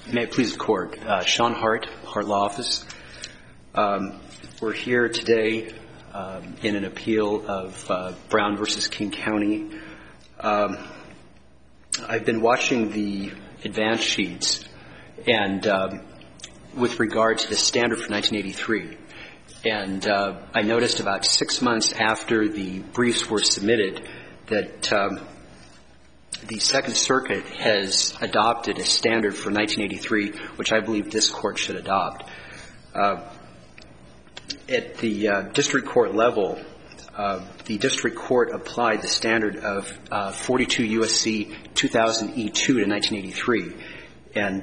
May it please the Court. Sean Hart, Hart Law Office. We're here today in an appeal of Brown v. King County. I've been watching the advance sheets and with regard to the standard for 1983. And I noticed about 6 months after the briefs were submitted that the Second Circuit has adopted a standard for 1983, which I believe this Court should adopt. At the district court level, the district court applied the standard of 42 U.S.C. 2000E2 to 1983. And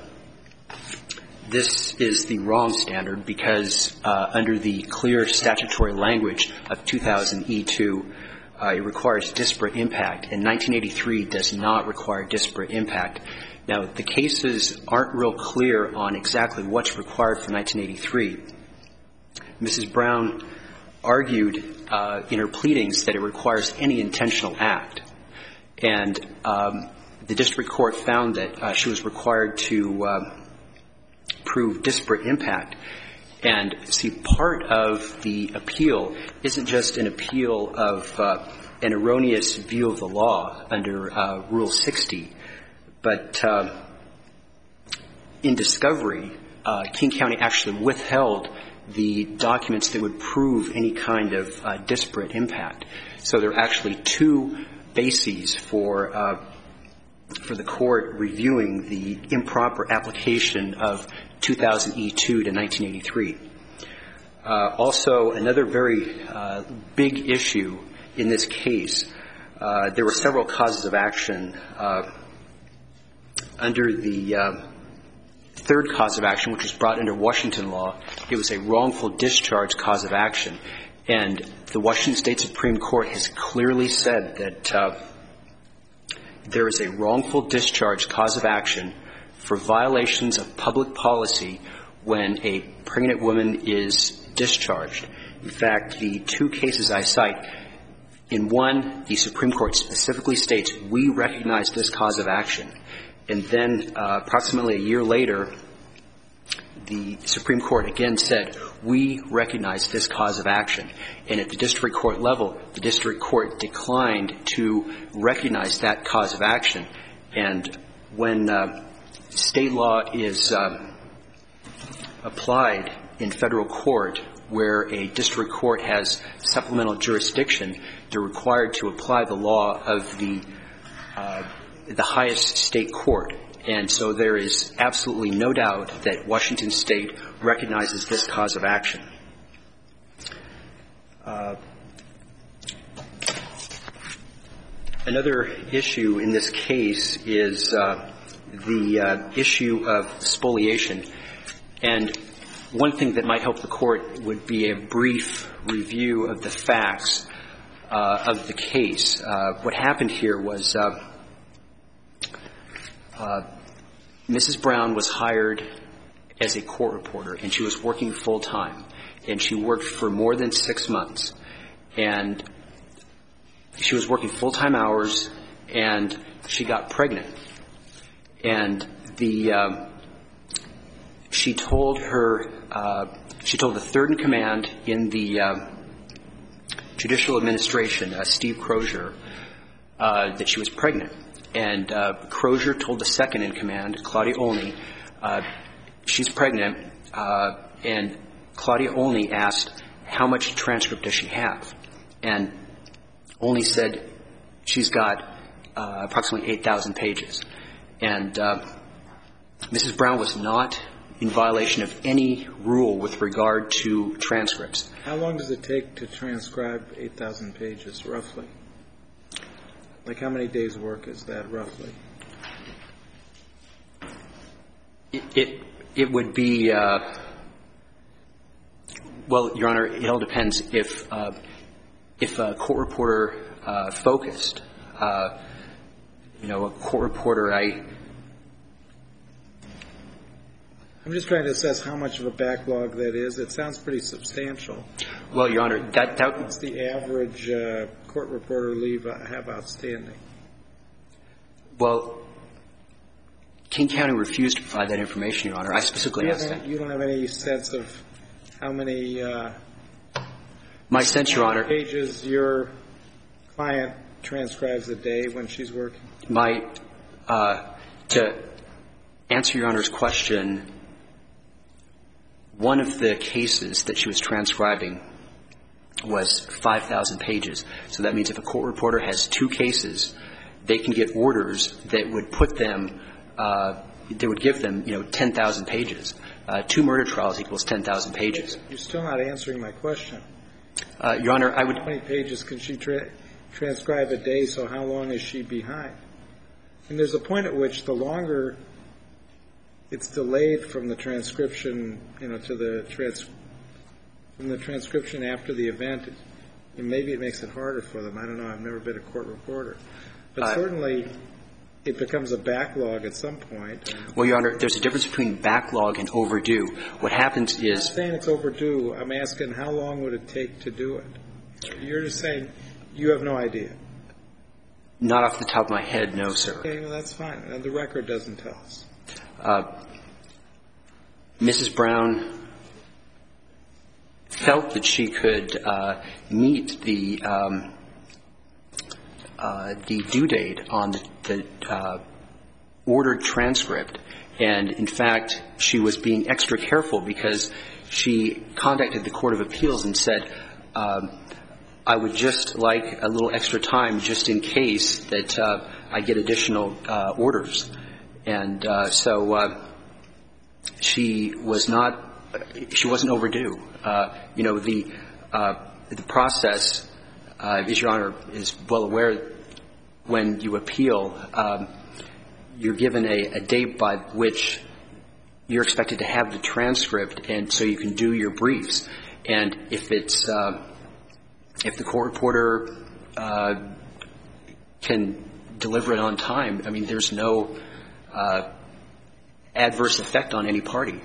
this is the wrong standard because under the clear statutory language of 2000E2, it requires disparate impact, and 1983 does not require disparate impact. Now, the cases aren't real clear on exactly what's required for 1983. Mrs. Brown argued in her pleadings that it requires any intentional act, and the district court found that she was required to prove disparate impact. And see, part of the appeal isn't just an appeal of an erroneous view of the law under Rule 60, but in discovery, King County actually withheld the documents that would prove any kind of disparate impact. So there are actually two bases for the court reviewing the improper application of 2000E2 to 1983. Also, another very big issue in this case, there were several causes of action. Under the third cause of action, which was brought under Washington law, it was a wrongful discharge cause of action. And the Washington State Supreme Court has clearly said that there is a wrongful discharge cause of action for violations of public policy when a pregnant woman is discharged. In fact, the two cases I cite, in one, the Supreme Court specifically states, we recognize this cause of action. And then approximately a year later, the Supreme Court again said, we recognize this cause of action. And at the district court level, the district court declined to recognize that cause of action. And when state law is applied in federal court where a district court has supplemental jurisdiction, they're required to apply the law of the highest state court. And so there is absolutely no doubt that Washington State recognizes this cause of action. Another issue in this case is the issue of spoliation. And one thing that might help the court would be a brief review of the facts of the case. What happened here was Mrs. Brown was hired as a court reporter, and she was working full-time. And she worked for more than 6 months. And she was working full-time hours, and she got pregnant. And she told the third in command in the judicial administration, Steve Crozier, that she was pregnant. And Crozier told the second in command, Claudia Olney, she's pregnant. And Claudia Olney asked, how much transcript does she have? And Olney said, she's got approximately 8,000 pages. And Mrs. Brown was not in violation of any rule with regard to transcripts. How long does it take to transcribe 8,000 pages, roughly? Like, how many days' work is that, roughly? It would be, well, Your Honor, it all depends. If a court reporter focused, a court reporter, I'm just trying to assess how much of a backlog that is. It sounds pretty substantial. Well, Your Honor, What's the average court reporter leave have outstanding? Well, King County refused to provide that information, Your Honor. I specifically asked that. You don't have any sense of how many My sense, Your Honor, pages your client transcribes a day when she's working? To answer Your Honor's question, one of the cases that she was transcribing was 5,000 pages. So that means if a court reporter has 2 cases, they can get orders that would put them, they would give them, 10,000 pages. 2 murder trials equals 10,000 pages. You're still not answering my question. Your Honor, I would. How many pages can she transcribe a day? So how long is she behind? And there's a point at which the longer it's delayed from the transcription, to from the transcription after the event, and maybe it makes it harder for them. I don't know. I've never been a court reporter. But certainly it becomes a backlog at some point. Well, Your Honor, there's a difference between backlog and overdue. What happens is. I'm saying it's overdue. I'm asking how long would it take to do it? You're just saying you have no idea. Not off the top of my head, no, sir. Okay, well, that's fine. And the record doesn't tell us. Mrs. Brown felt that she could meet the due date on the ordered transcript, and in fact, she was being extra careful because she contacted the Court of Appeals and said, I would just like a little extra time just in case that I get additional orders. And so she wasn't overdue. The process, as Your Honor is well aware, when you appeal, you're given a date by which you're expected to have the transcript, and so you can do your briefs. And if it's if the court reporter can deliver it on time, I mean, there's no adverse effect on any party.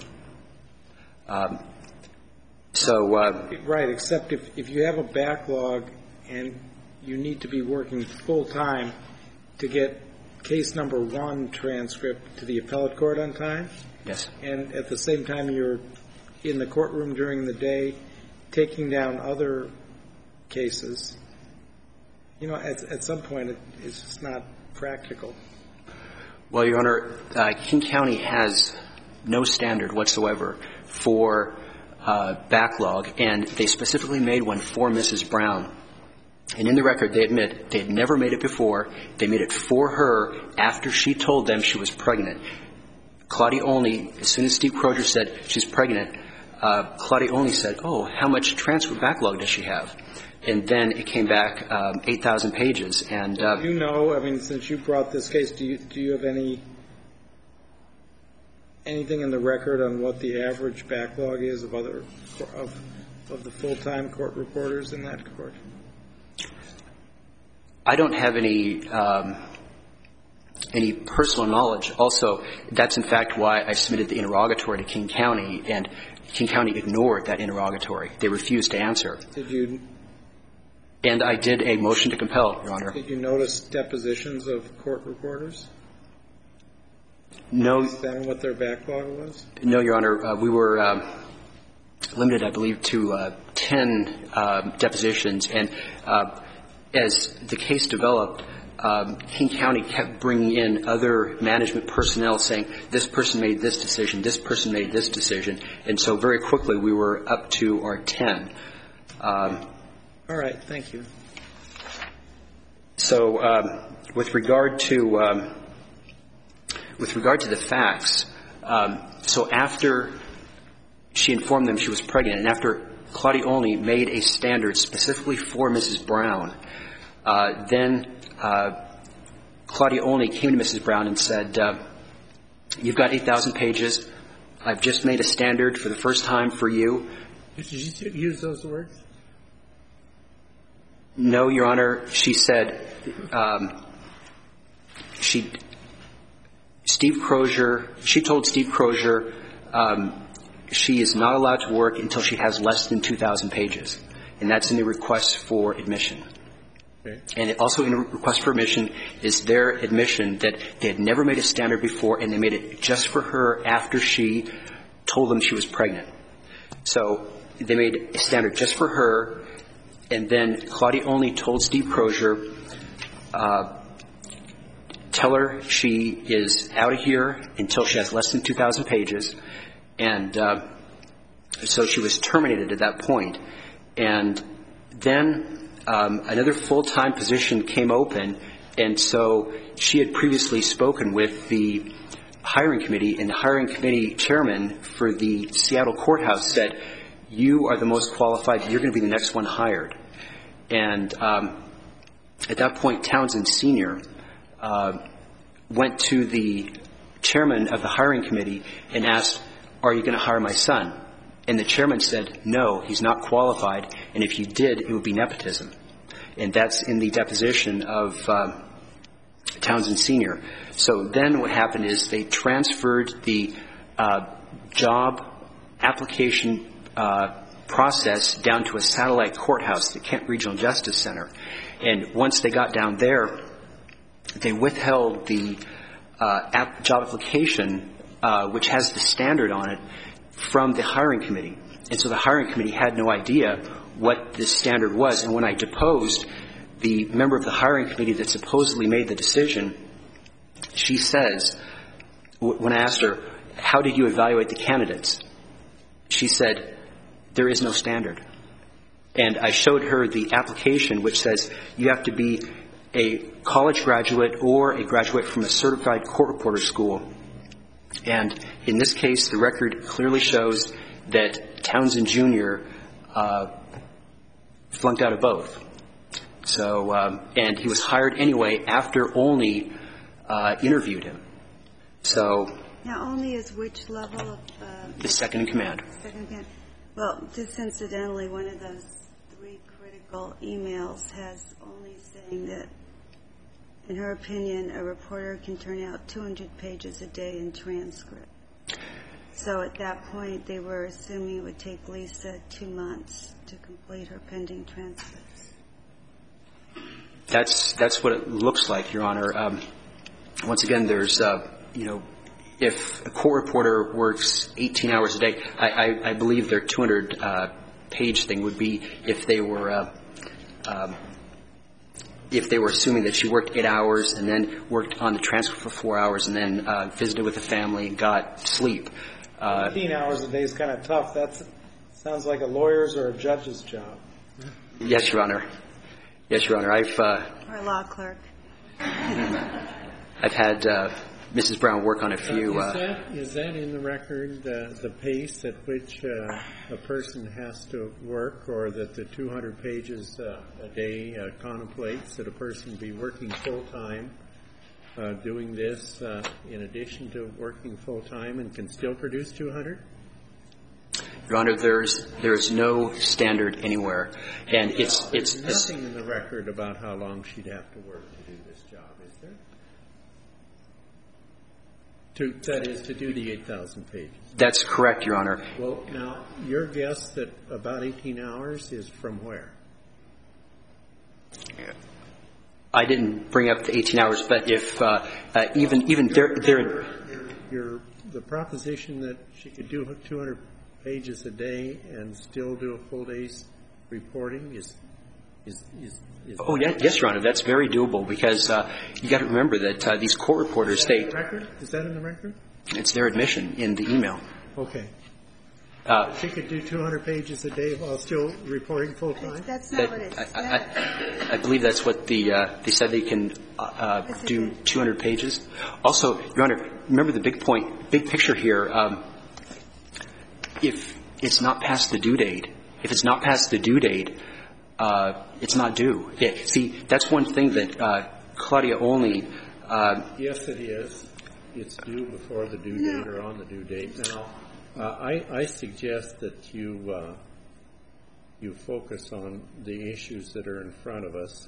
Right, except if you have a backlog and you need to be working full time to get case number 1 transcript to the appellate court on time. Yes. And at the same time you're in the courtroom during the day taking down other cases, at some point it's just not practical. Well, Your Honor, King County has no standard whatsoever for backlog, and they specifically made one for Mrs. Brown. And in the record, they admit they had never made it before. They made it for her after she told them she was pregnant. Claudia Olney, as soon as Steve Crozier said she's pregnant, Claudia Olney said, oh, how much transcript backlog does she have? And then it came back 8,000 pages. And since you brought this case, do you have anything in the record on what the average backlog is of the full-time court reporters in that court? I don't have any personal knowledge. Also, that's in fact why I submitted the interrogatory to King County, and King County ignored that interrogatory. They refused to answer. And I did a motion to compel, Your Honor. Did you notice depositions of court reporters? No. Understand what their backlog was? No, Your Honor. We were limited, I believe, to 10 depositions. And as the case developed, King County kept bringing in other management personnel saying, this person made this decision, this person made this decision. And so very quickly we were up to our 10. All right. Thank you. So with regard to the facts, so after she informed them she was pregnant, and after Claudia Olney made a standard specifically for Mrs. Brown, then Claudia Olney came to Mrs. Brown and said, you've got 8,000 pages. I've just made a standard for the first time for you. Did you use those words? No, Your Honor. She said she told Steve Crozier she is not allowed to work until she has less than 2,000 pages. And that's in the request for admission. Okay. And also in a request for admission is their admission that they had never made a standard before, and they made it just for her after she told them she was pregnant. So they made a standard just for her, and then Claudia only told Steve Crozier, tell her she is out of here until she has less than 2,000 pages. And so she was terminated at that point. And then another full-time position came open, and so she had previously spoken with the hiring committee, and the hiring committee chairman for the Seattle courthouse said, you are the most qualified, you're going to be the next one hired. And at that point, Townsend Sr. Went to the chairman of the hiring committee and asked, are you going to hire my son? And the chairman said, no, he's not qualified, and if you did, it would be nepotism. And that's in the deposition of Townsend Sr. So then what happened is they transferred the job application process down to a satellite courthouse, the Kent Regional Justice Center. And once they got down there, they withheld the job application, which has the standard on it, from the hiring committee. And so the hiring committee had no idea what this standard was. And when I deposed the member of the hiring committee that supposedly made the decision, she says, when I asked her, how did you evaluate the candidates? She said, there is no standard. And I showed her the application, which says you have to be a college graduate or a graduate from a certified court reporter school. And in this case, the record clearly shows that Townsend Jr. Flunked out of both. So, and he was hired anyway after Olney interviewed him. So. Now, Olney is which level of? The second in command. Second in command. Well, just incidentally, one of those 3 critical emails has Olney saying that, in her opinion, a reporter can turn out 200 pages a day in transcript. So at that point, they were assuming it would take Lisa 2 months to complete her pending transcripts. That's what it looks like, Your Honor. Once again, there's, if a court reporter works 18 hours a day, I believe their 200-page thing would be if they were assuming that she worked 8 hours and then worked on the transcript for 4 hours and then visited with the family and got sleep. 15 hours a day is kind of tough. That sounds like a lawyer's or a judge's job. Yes, Your Honor. Yes, Your Honor. Or a law clerk. I've had Mrs. Brown work on a few. Is that in the record, the pace at which a person has to work, or that the 200 pages a day contemplates that a person be working full-time, doing this in addition to working full-time, and can still produce 200? Your Honor, there's no standard anywhere, and There's nothing in the record about how long she'd have to work to do this job, is there? That is, to do the 8,000 pages. That's correct, Your Honor. Well, now, your guess that about 18 hours is from where? I didn't bring up the 18 hours, but if even the proposition that she could do 200 pages a day and still do a full day's reporting is oh, yes, Your Honor, that's very doable, because you got to remember that these court reporters state. Is that in the record? It's their admission in the email. Okay. She could do 200 pages a day while still reporting full time? That's not what it said. I believe that's what they said. They can do 200 pages. Also, Your Honor, remember the big picture here. If it's not past the due date, it's not due. See, that's one thing that Claudia only. Yes, it is. It's due before the due date or on the due date. Now, I suggest that you focus on the issues that are in front of us.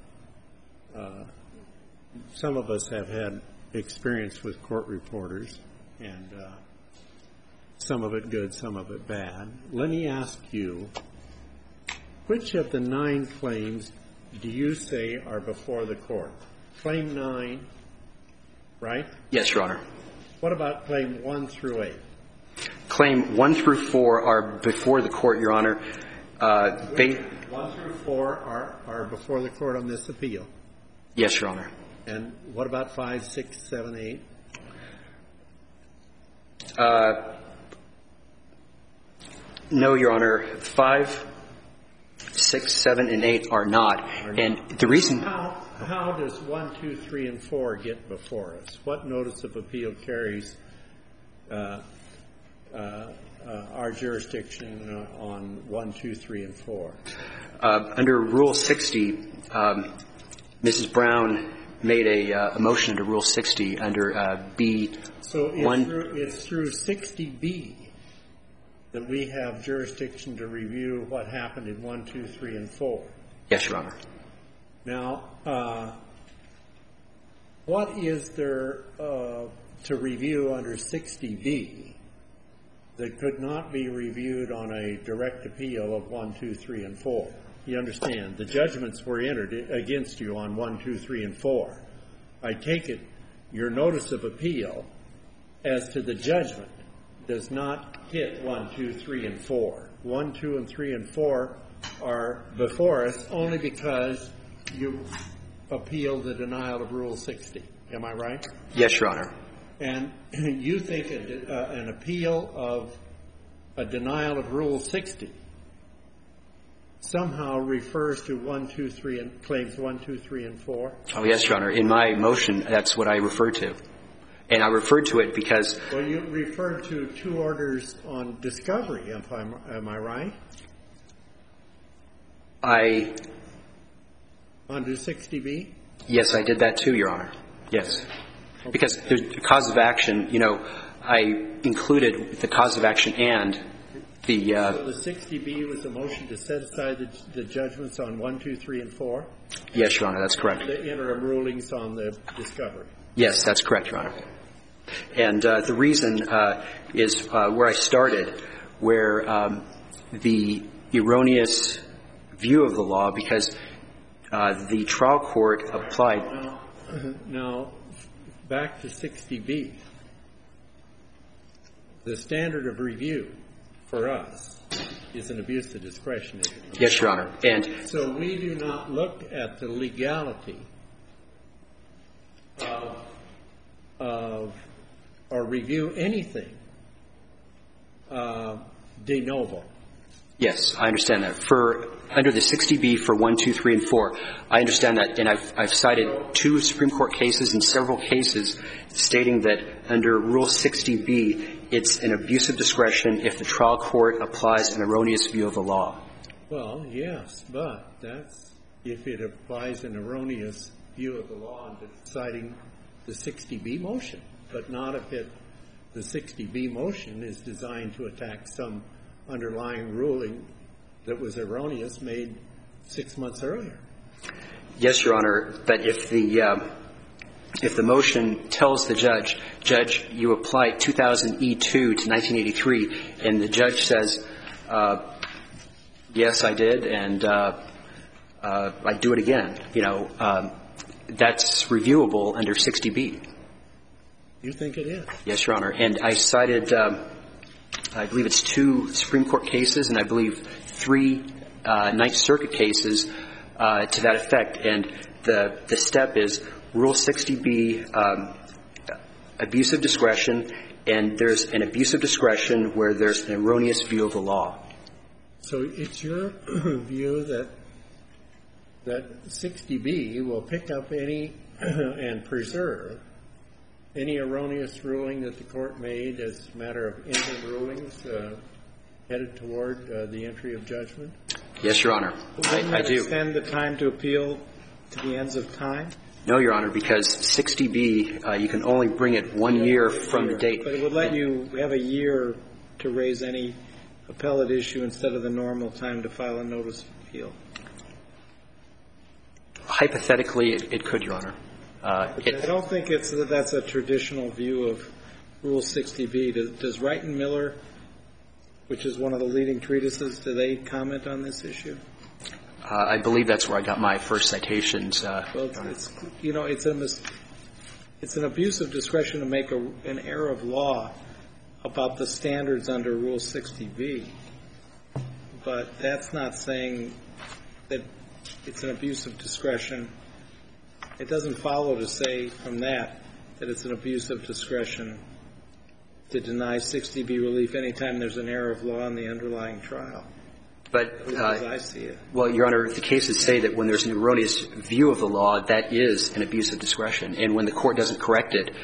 Some of us have had experience with court reporters, and some of it good, some of it bad. Let me ask you, which of the 9 claims do you say are before the court? Claim 9, right? Yes, Your Honor. What about claim 1 through 8? Claim 1 through 4 are before the court, Your Honor. 1 through 4 are before the court on this appeal. Yes, Your Honor. And what about 5, 6, 7, 8? No, Your Honor. 5, 6, 7, and 8 are not. And the reason... How does 1, 2, 3, and 4 get before us? What notice of appeal carries our jurisdiction on 1, 2, 3, and 4? Under Rule 60, Mrs. Brown made a motion under Rule 60 under B. So it's through 60B that we have jurisdiction to review what happened in 1, 2, 3, and 4. Yes, Your Honor. Now, what is there to review under 60B that could not be reviewed on a direct appeal of 1, 2, 3, and 4? You understand, the judgments were entered against you on 1, 2, 3, and 4. I take it your notice of appeal as to the judgment does not hit 1, 2, 3, and 4. 1, 2, and 3, and 4 are before us only because you appealed the denial of Rule 60. Am I right? Yes, Your Honor. And you think an appeal of a denial of Rule 60 somehow refers to 1, 2, 3, and claims 1, 2, 3, and 4? Oh, yes, Your Honor. In my motion, that's what I referred to. And I referred to it because... Well, you referred to 2 orders on discovery, am I right? Under 60B? Yes, I did that too, Your Honor. Yes. Okay. Because the cause of action, I included the cause of action and the... So the 60B was a motion to set aside the judgments on 1, 2, 3, and 4? Yes, Your Honor, that's correct. The interim rulings on the discovery? Yes, that's correct, Your Honor. And the reason is where I started, where the erroneous view of the law, because the trial court applied... Now, back to 60B. The standard of review for us is an abuse of discretion, isn't it? Yes, Your Honor. And so we do not look at the legality of or review anything de novo. Yes, I understand that. Under the 60B for 1, 2, 3, and 4, I understand that, and I've cited 2 Supreme Court cases and several cases stating that under Rule 60B, it's an abuse of discretion if the trial court applies an erroneous view of the law. Well, yes, but that's if it applies an erroneous view of the law in deciding the 60B motion, but not if the 60B motion is designed to attack some underlying ruling that was erroneous made 6 months earlier. Yes, Your Honor, but if the motion tells the judge, you applied 2000E2 to 1983, and the judge says, yes, I did, and I do it again, that's reviewable under 60B. You think it is? Yes, Your Honor. And I cited, I believe it's 2 Supreme Court cases and I believe 3 Ninth Circuit cases to that effect. And the step is Rule 60B, abuse of discretion, and there's an abuse of discretion where there's an erroneous view of the law. So it's your view that 60B will pick up any and preserve any erroneous ruling that the court made as a matter of interim rulings headed toward the entry of judgment? Yes, Your Honor. I do. Extend the time to appeal to the ends of time? No, Your Honor, because 60B, you can only bring it 1 year from the date. But it would let you have a year to raise any appellate issue instead of the normal time to file a notice of appeal. Hypothetically, it could, Your Honor. I don't think that's a traditional view of Rule 60B. Does Wright and Miller, which is one of the leading treatises, do they comment on this issue? I believe that's where I got my first citations. Well, it's an abuse of discretion to make an error of law about the standards under Rule 60B. But that's not saying that it's an abuse of discretion. It doesn't follow to say from that it's an abuse of discretion to deny 60B relief anytime there's an error of law in the underlying trial. But, as I see it. Well, Your Honor, the cases say that when there's an erroneous view of the law, that is an abuse of discretion. And when the court doesn't correct it,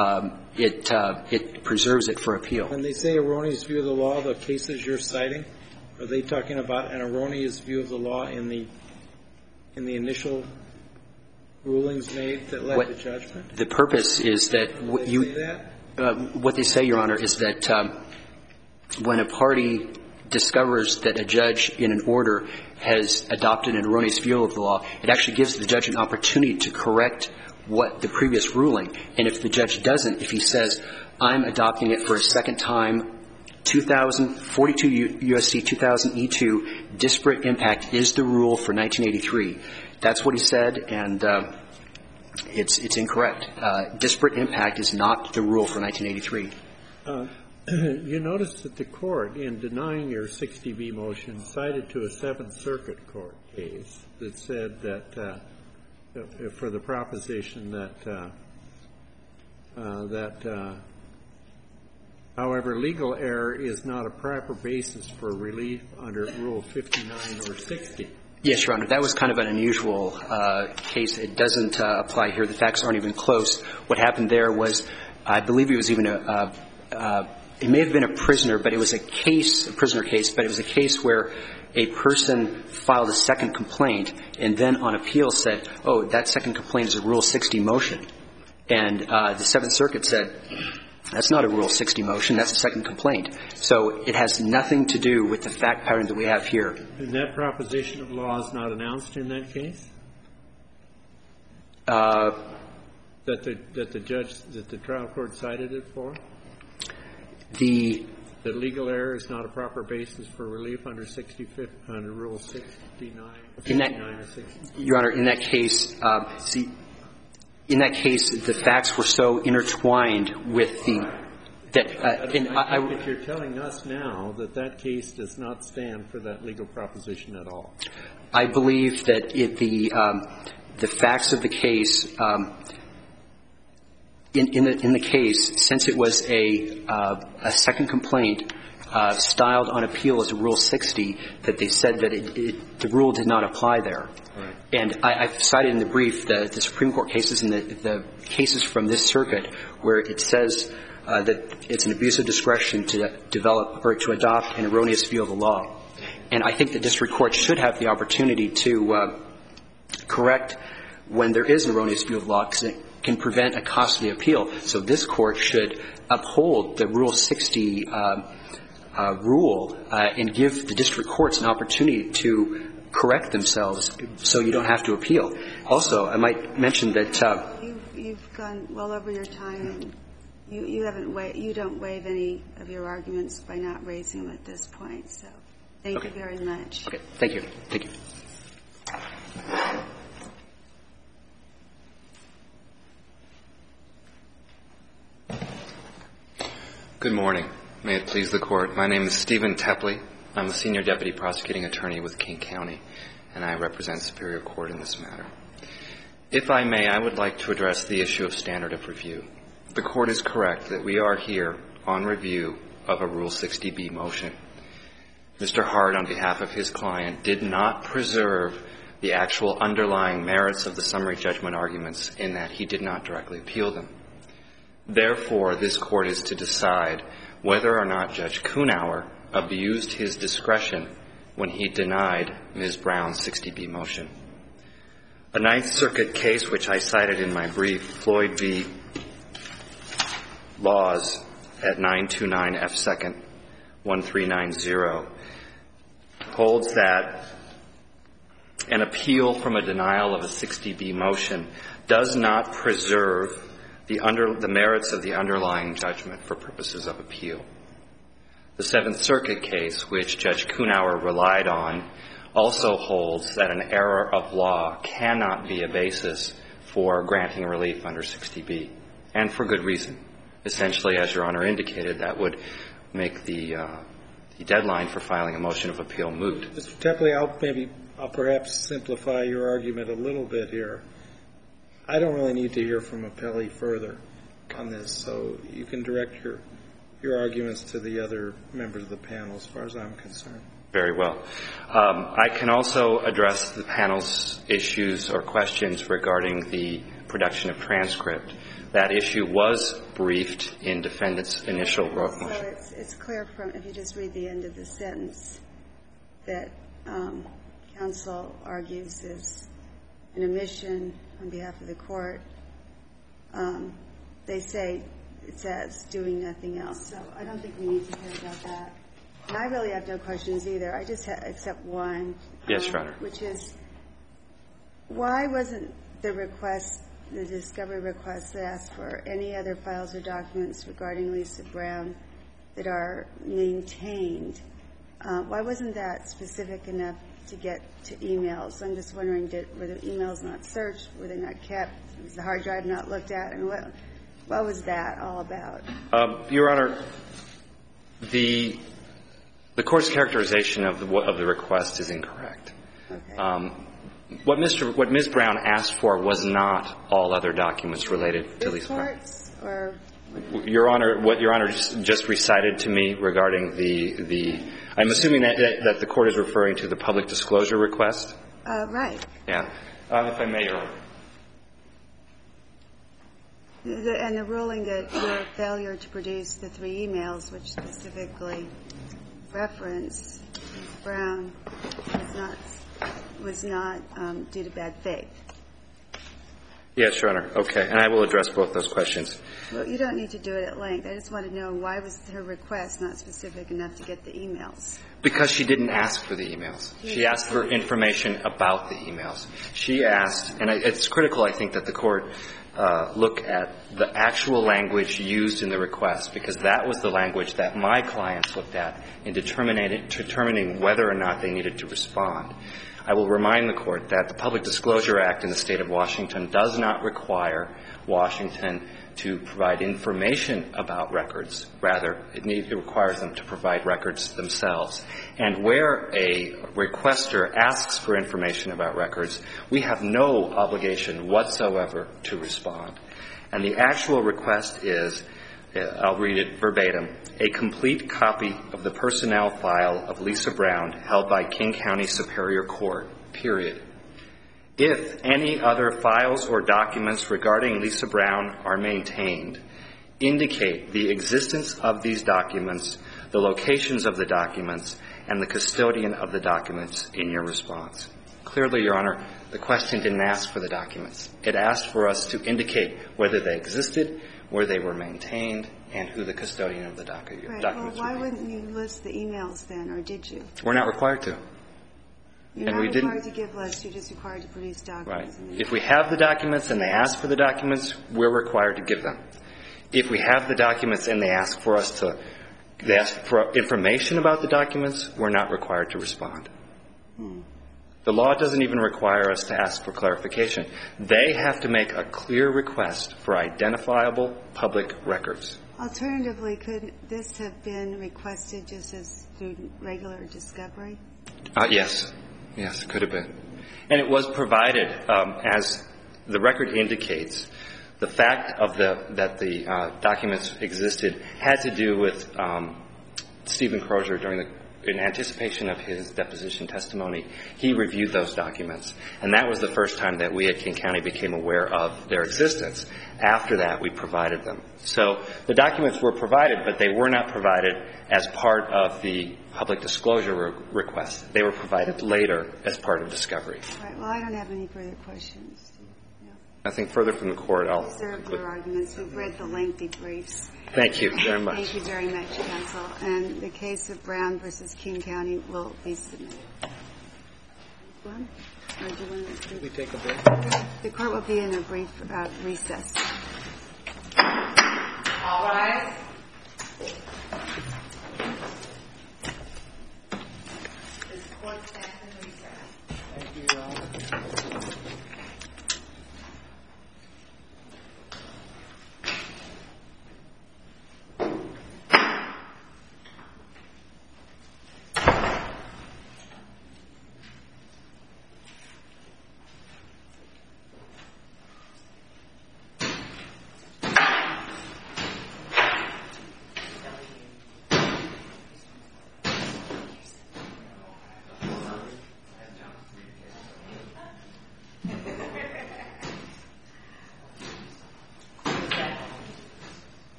it preserves it for appeal. When they say erroneous view of the law, the cases you're citing, are they talking about an erroneous view of the law in the initial rulings made that led to judgment? The purpose is that what they say, Your Honor, is that when a party discovers that a judge in an order has adopted an erroneous view of the law, it actually gives the judge an opportunity to correct what the previous ruling. And if the judge doesn't, if he says, I'm adopting it for a second time, 42 U.S.C. 2000E2, disparate impact is the rule for 1983. That's what he said, and it's incorrect. Disparate impact is not the rule for 1983. You notice that the court, in denying your 60B motion, cited to a Seventh Circuit court case that said that, for the proposition that however, legal error is not a proper basis for relief under Rule 59 or 60. Yes, Your Honor. That was kind of an unusual case. It doesn't apply here. The facts aren't even close. What happened there was, I believe it was even it may have been a prisoner, but it was a prisoner case, but it was a case where a person filed a second complaint and then on appeal said, oh, that second complaint is a Rule 60 motion. And the Seventh Circuit said, that's not a Rule 60 motion, that's a second complaint. So it has nothing to do with the fact pattern that we have here. And that proposition of law is not announced in that case? That the trial court cited it for? That legal error is not a proper basis for relief under Rule 69 or 60? Your Honor, in that case, the facts were so intertwined with if you're telling us now that case does not stand for that legal proposition at all. I believe that the facts of the case, in the case, since it was a second complaint styled on appeal as a Rule 60, that they said that the rule did not apply there. Right. And I've cited in the brief the Supreme Court cases and the cases from this circuit where it says that it's an abuse of discretion to develop or to adopt an erroneous view of the law. And I think the district court should have the opportunity to correct when there is an erroneous view of the law, because it can prevent a costly appeal. So this court should uphold the Rule 60 rule and give the district courts an opportunity to correct themselves so you don't have to appeal. Also, I might mention that you've gone well over your time. You don't waive any of your arguments by not raising them at this point. So thank you very much. Okay. Thank you. Thank you. Good morning. May it please the Court. My name is Stephen Tepley. I'm a senior deputy prosecuting attorney with King County, and I represent Superior Court in this matter. If I may, I would like to address the issue of standard of review. The Court is correct that we are here on review of a Rule 60B motion. Mr. Hart, on behalf of his client, did not preserve the actual underlying merits of the summary judgment arguments in that he did not directly appeal them. Therefore, this Court is to decide whether or not Judge Kuhnauer abused his discretion when he denied Ms. Brown's 60B motion. A Ninth Circuit case, which I cited in my brief, Floyd v. Laws at 929 F. 2nd, 1390, holds that an appeal from a denial of a 60B motion does not preserve the merits of the underlying judgment for purposes of appeal. The Seventh Circuit case, which Judge Kuhnauer relied on, also holds that an error of law cannot be a basis for granting relief under 60B, and for good reason. Essentially, as Your Honor indicated, that would make the deadline for filing a motion of appeal moot. Mr. Tepley, I'll perhaps simplify your argument a little bit here. I don't really need to hear from appellee further on this, so you can direct your arguments to the other members of the panel as far as I'm concerned. Very well. I can also address the panel's issues or questions regarding the production of transcript. That issue was briefed in defendant's initial motion. So it's clear from, if you just read the end of the sentence, that counsel argues is an omission on behalf of the court. They say, it says, doing nothing else. So I don't think we need to hear about that. And I really have no questions either. I just accept one. Yes, Your Honor. Which is, why wasn't the request, the discovery request, that asked for any other files or documents regarding Lisa Brown that are maintained? Why wasn't that specific enough to get to emails? I'm just wondering, were the emails not searched? Were they not kept? Was the hard drive not looked at? And what was that all about? Your Honor, the court's characterization of the request is incorrect. Okay. What Ms. Brown asked for was not all other documents related to Lisa Brown. Or Your Honor, what Your Honor just recited to me regarding the I'm assuming that the court is referring to the public disclosure request? Right. Yeah. If I may, Your Honor. And the ruling that your failure to produce the 3 emails, which specifically reference Ms. Brown, was not due to bad faith. Yes, Your Honor. Okay. And I will address both those questions. Well, you don't need to do it at length. I just want to know, why was her request not specific enough to get the emails? Because she didn't ask for the emails. She asked for information about the emails. She asked, and it's critical, I think, that the court look at the actual language used in the request, because that was the language that my clients looked at in determining whether or not they needed to respond. I will remind the court that the Public Disclosure Act in the state of Washington does not require Washington to provide information about records. Rather, it requires them to provide records themselves. And where a requester asks for information about records, we have no obligation whatsoever to respond. And the actual request is, I'll read it verbatim, a complete copy of the personnel file of Lisa Brown held by King County Superior Court, period. If any other files or documents regarding Lisa Brown are maintained, indicate the existence of these documents, the locations of the documents, and the custodian of the documents in your response. Clearly, Your Honor, the question didn't ask for the documents. It asked for us to indicate whether they existed, where they were maintained, and who the custodian of the documents would be. Well, why wouldn't you list the emails then, or did you? We're not required to. You're not required to give lists. You're just required to produce documents. Right. If we have the documents and they ask for the documents, we're required to give them. If we have the documents and they ask for information about the documents, we're not required to respond. The law doesn't even require us to ask for clarification. They have to make a clear request for identifiable public records. Alternatively, could this have been requested just as through regular discovery? Yes. Yes, it could have been. And it was provided, as the record indicates, the fact that the documents existed had to do with Stephen Crozier in anticipation of his deposition testimony. He reviewed those documents, and that was the first time that we at King County became aware of their existence. After that, we provided them. So the documents were provided, but they were not provided as part of the public disclosure request. They were provided later as part of discovery. All right. Well, I don't have any further questions. Nothing further from the court. I'll reserve your arguments. We've read the lengthy briefs. Thank you very much. Thank you very much, counsel. And the case of Brown v. King County will be submitted. Or do you want to we take a break? The court will be in a brief recess. All rise.